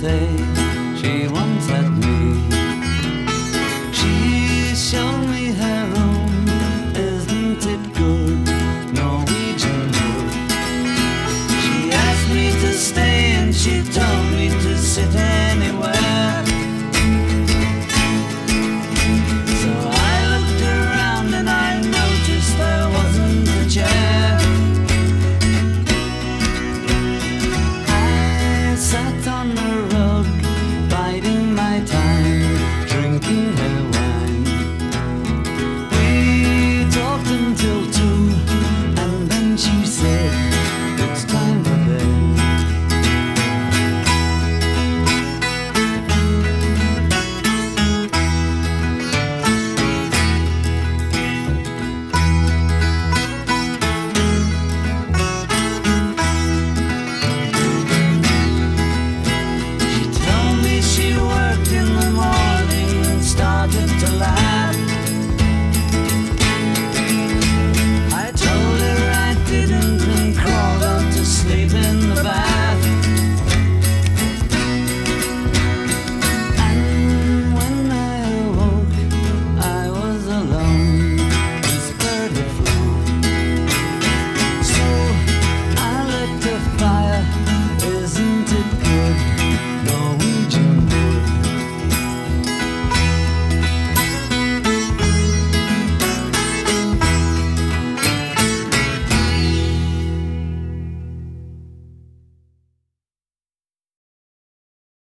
say she once had me. She showed me her room, isn't it good? Norwegian wood. She asked me to stay and she told me to sit and